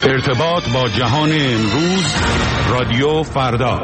ارتباط با جهان امروز، رادیو فردا.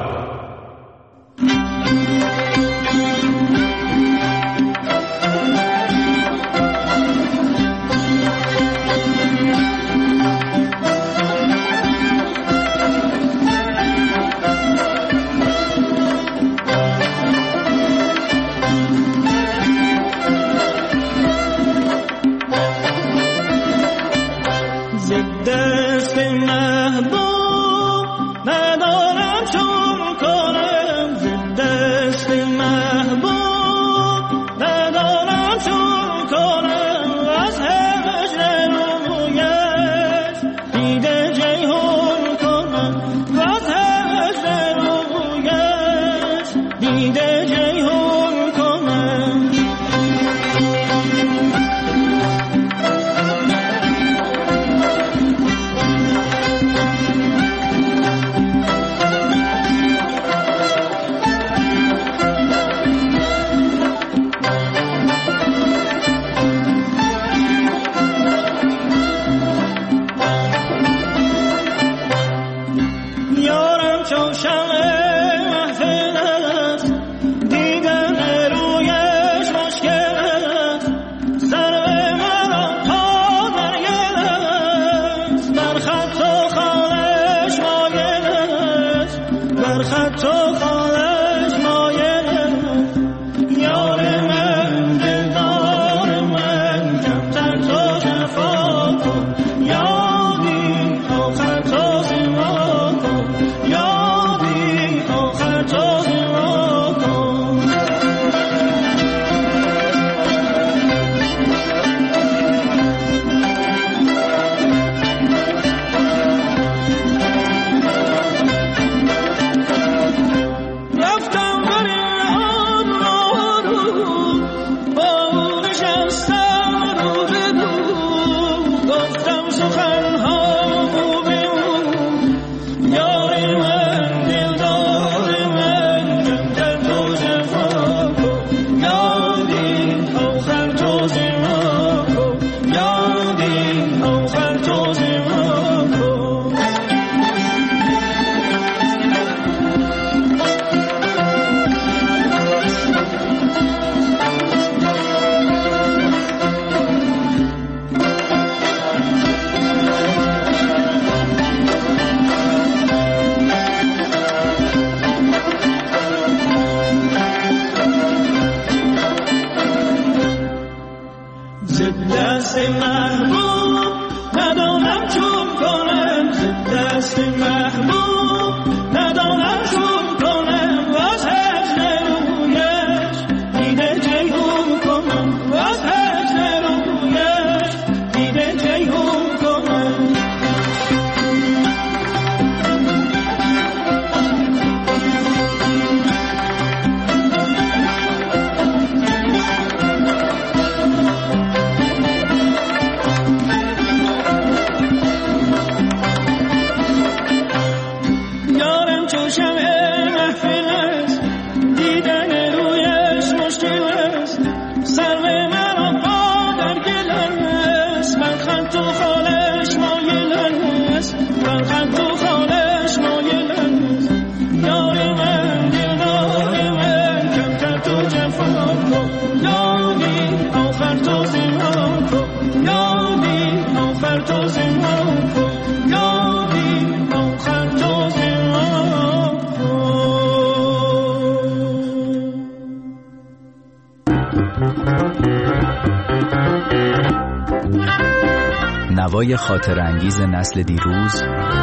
نوای خاطرانگیز نسل دیروز،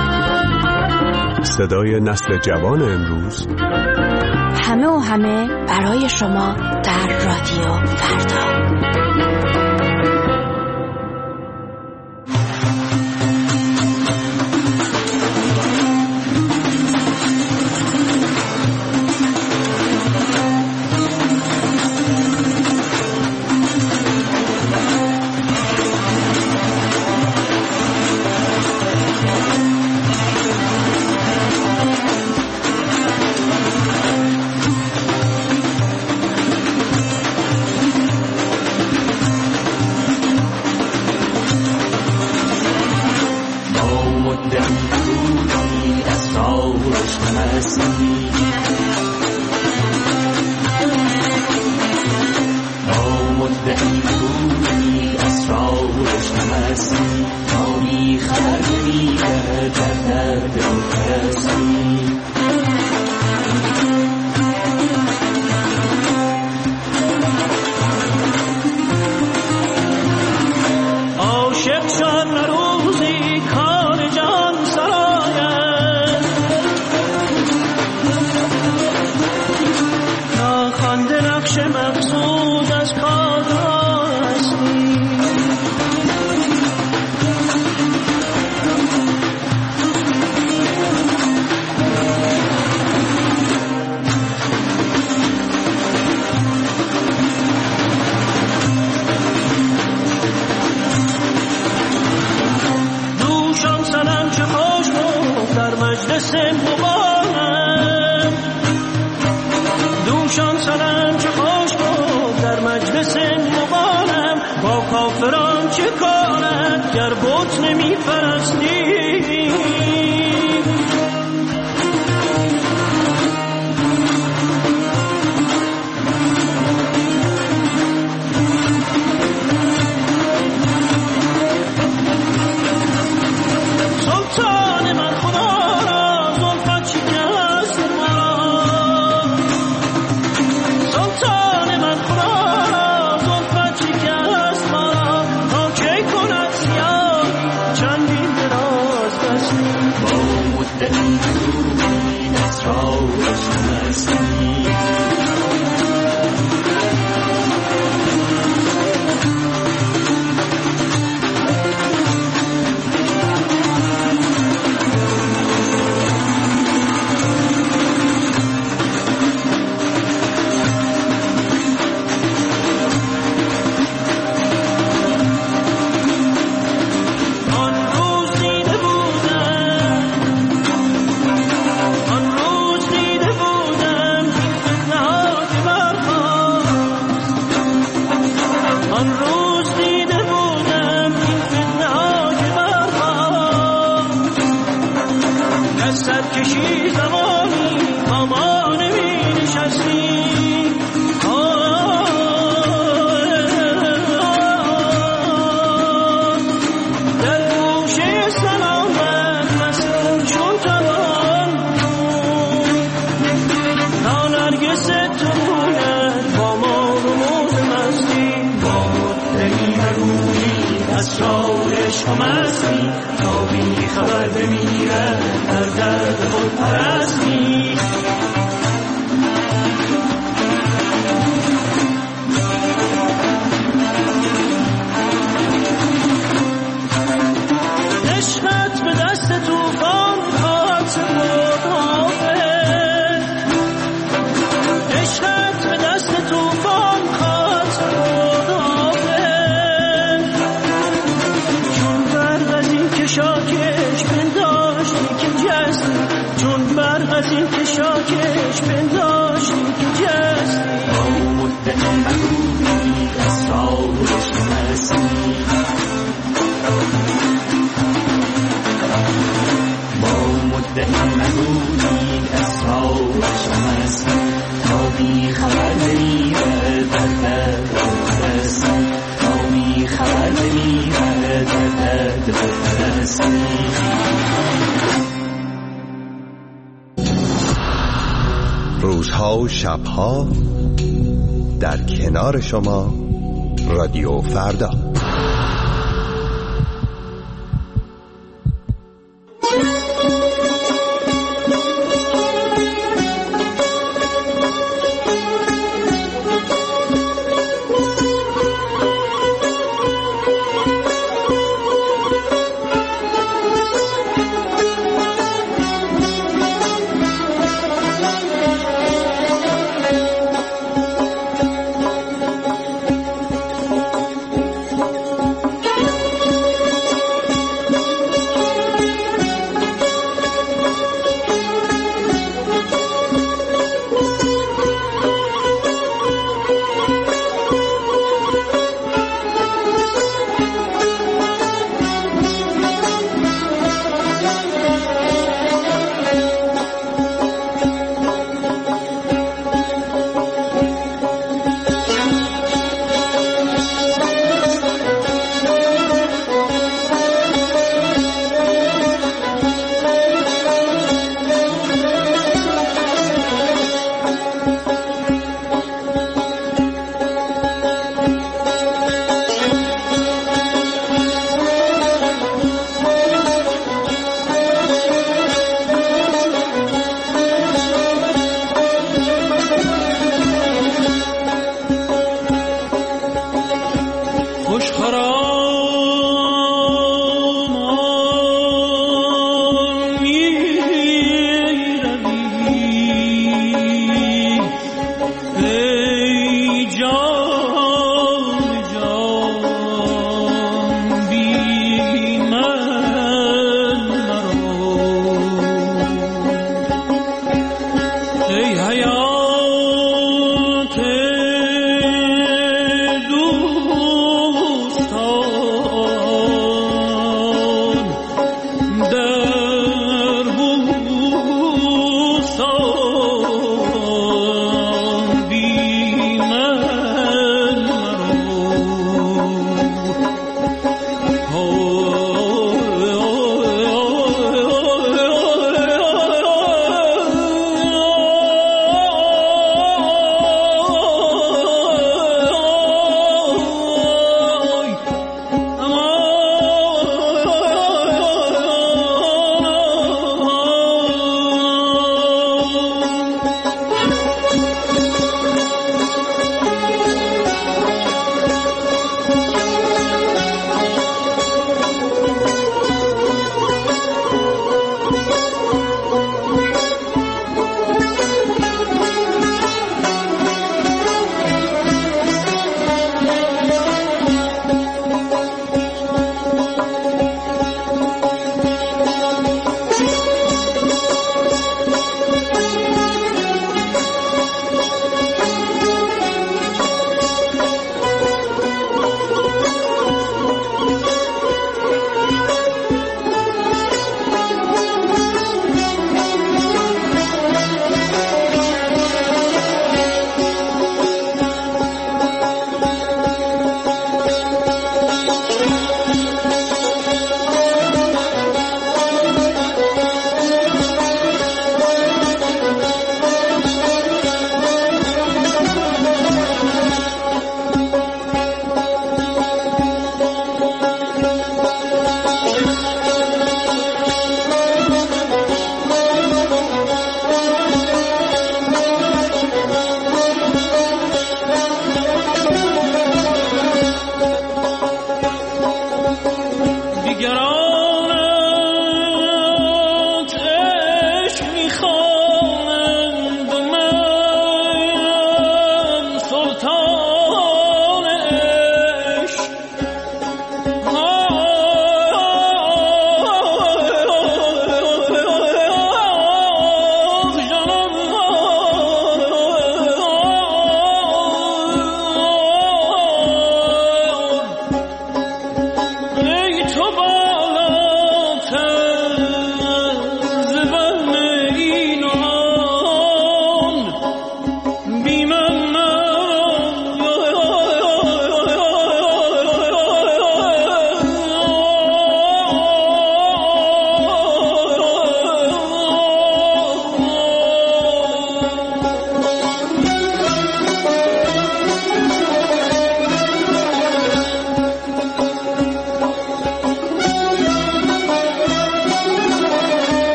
صدای نسل جوان امروز، همه و همه برای شما در رادیو فردا. روزها و شبها در کنار شما رادیو فردا.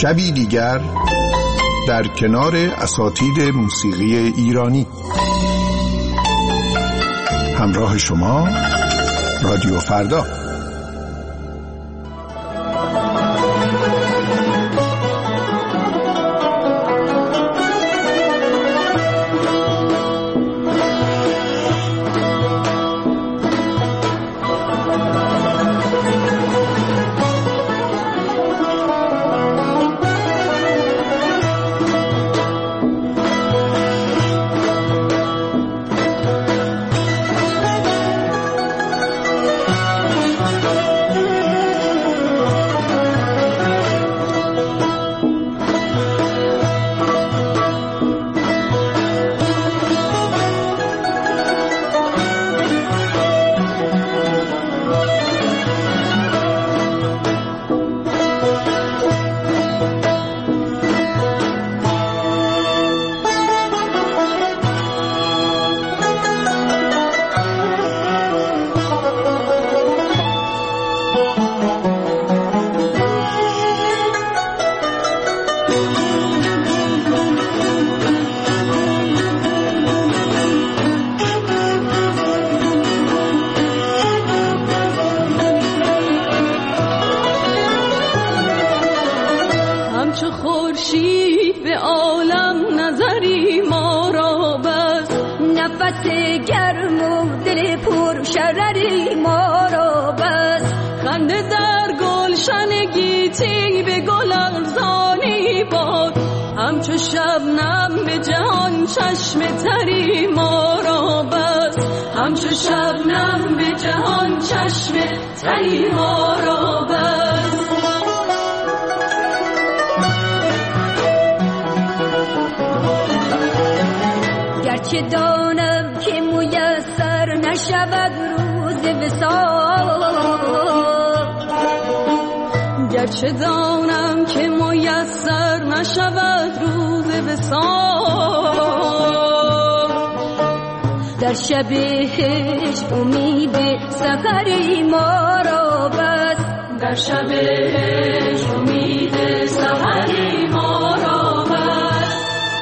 شبی دیگر در کنار اساتید موسیقی ایرانی. همراه شما رادیو فردا. گرچه دانم که میسر نشود روز وصال، گرچه دانم که میسر نشود روز وصال، در شب هجر امید سحری ما را بست، در شب هجر امید سحری ما را بست.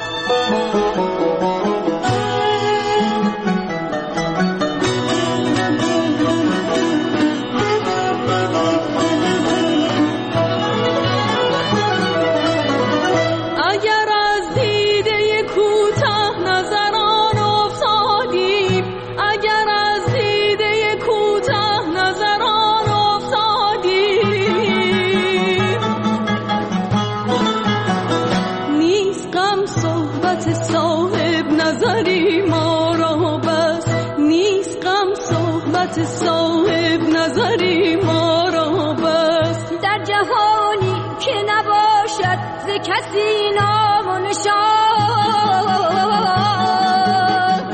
صاحب نظری ما را بس، در جهانی که نباشد ز کسی نام و نشان،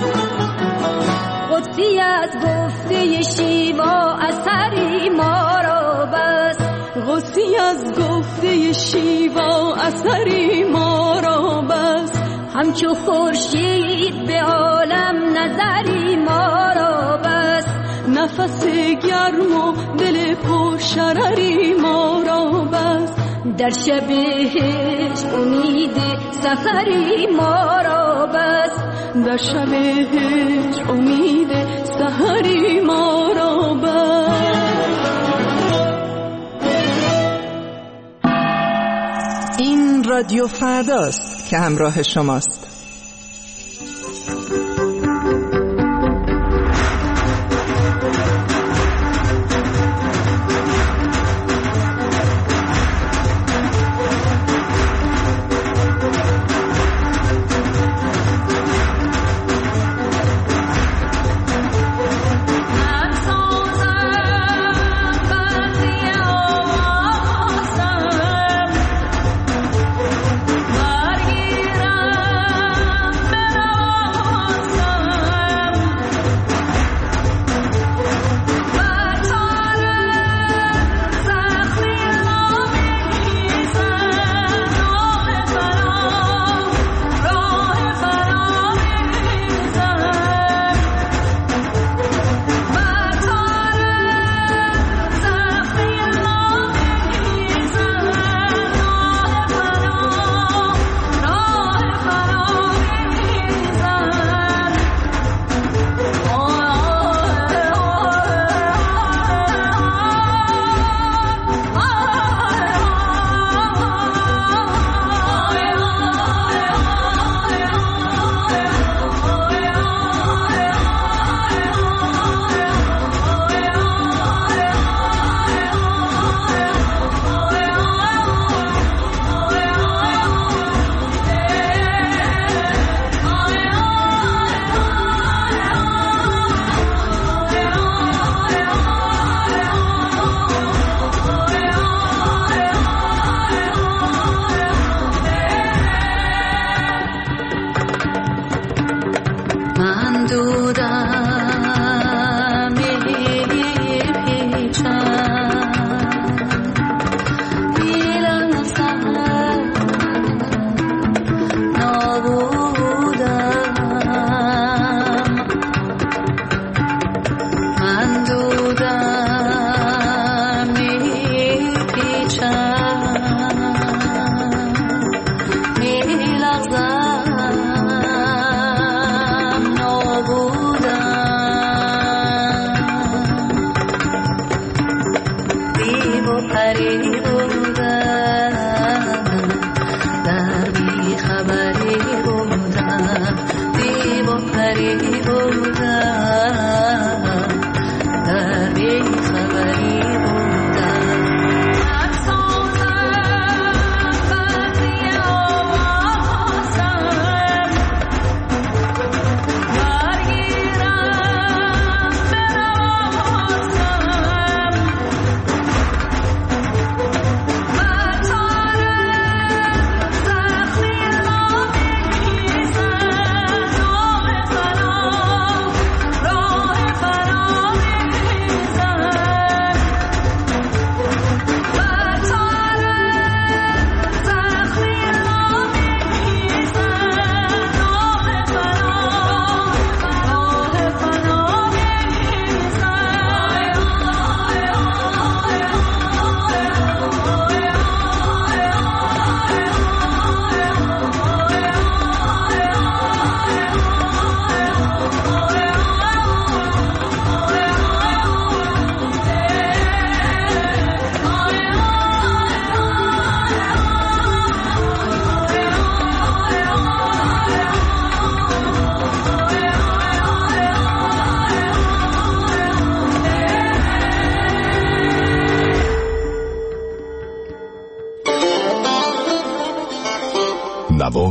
قدسی از گفته شیوا اثری ما را بس، قدسی از گفته شیوا اثری ما را بس، همچو خورشید به عالم نظری ما را بس، نفس گرم و دل پر شرری ما را بس، در شب هجر امید سحری ما را بس، در شب هجر امید سحری ما را بس. این رادیو فرداست که همراه شماست. برگیرم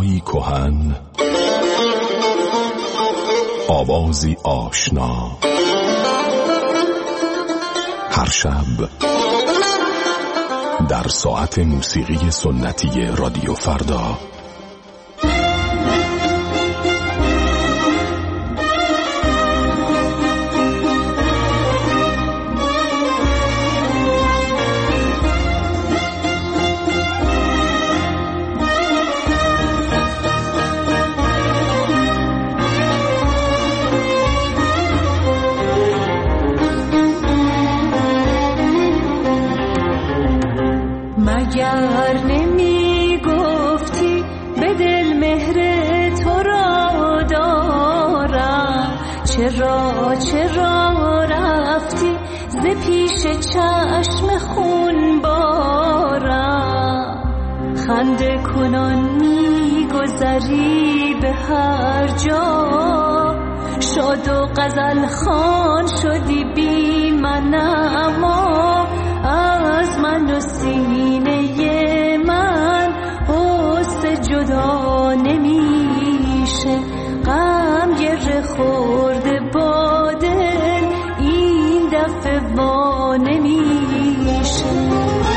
صدایی کهن، آوازی آشنا، هر شب در ساعت موسیقی سنتی رادیو فردا. مگر نمی گفتی به دل مهر تو را دارم، چرا رفتی ز پیش چشم خون بارم. خنده کنان می گذری به هر جا، شاد و غزل خوان شدی بی من، اما از من و سینه من حسن جدا نمیشه. غم گره خورده با دل این دفعه وا نمیشه.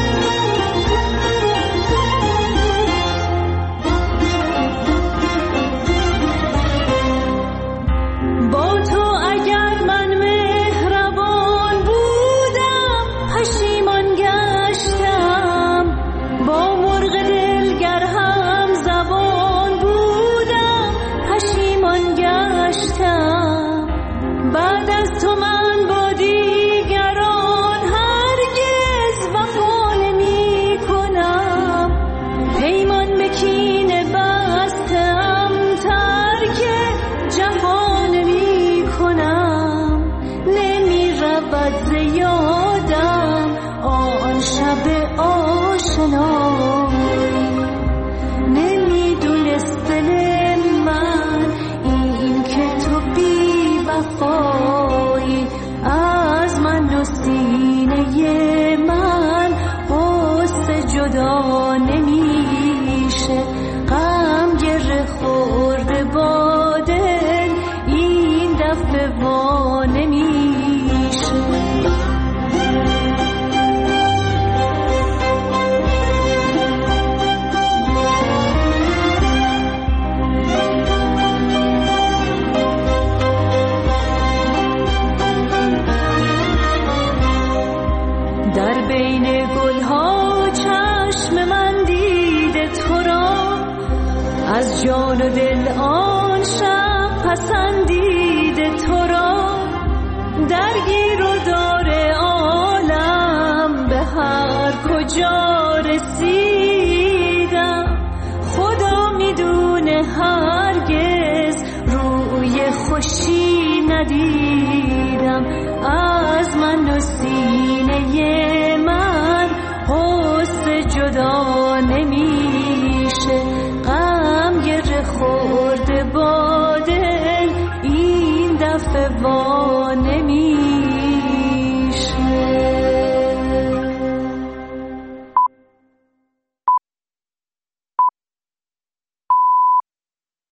با تو اگر من مهربان بودم پشیمان گشتم، با مرغ دلگر هم زبان بودم پشیمان گشتم. بعد از تو من با دیگران هرگز وفا نمی کنم، پیمان به کینه بستم ترک جفا نمی کنم. نمی رود ز یادم آن شب آشنایی، نمی دونست دل من این که تو بی وفایی. از من و سینه من حسن جدا نمیشه. غم گره خورده با دل این دفعه وا نمیشه. در بین گلها چشم من دیده تو را، از جان و دل آن شب پسندیده تو را. درگیر و دار عالم به هر کجا رسیدم، خدا میدونه هرگز روی خوشی ندیدم. از من و سینه من حسن جدا نمیشه. غم گره خورده با دل این دفعه وا